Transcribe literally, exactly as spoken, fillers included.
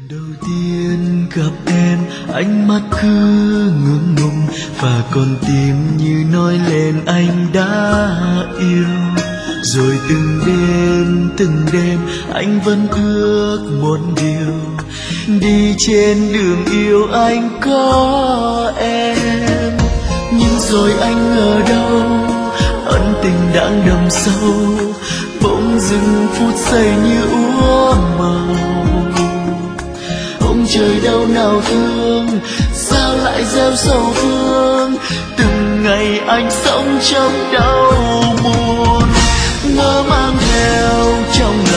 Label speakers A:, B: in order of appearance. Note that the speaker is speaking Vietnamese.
A: Đầu tiên gặp em, ánh mắt cứ ngưỡng ngùng và con tim như nói lên anh đã yêu. Rồi từng đêm từng đêm anh vẫn ước một điều, đi trên đường yêu anh có em. Nhưng rồi anh ở đâu, ân tình đã đậm sâu, bỗng dưng phút giây như úa màu. Ông trời đâu nào thương, sao lại gieo sầu thương, từng ngày anh sống trong đau buồn. Ngỡ mang theo trong